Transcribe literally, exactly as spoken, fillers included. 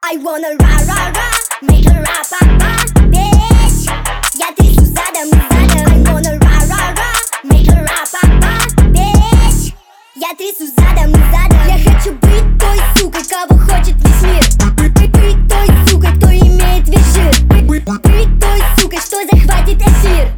I wanna ra-ra-ra, make a ra-pa-pa, bitch. Я трясу задом и задом. I wanna ra-ra-ra, make a ra-pa-pa, bitch. Я трясу задом и задом. Я хочу быть той сукой, кого хочет весь мир. Быть той сукой, кто имеет весь жир. Быть той сукой, что захватит эфир.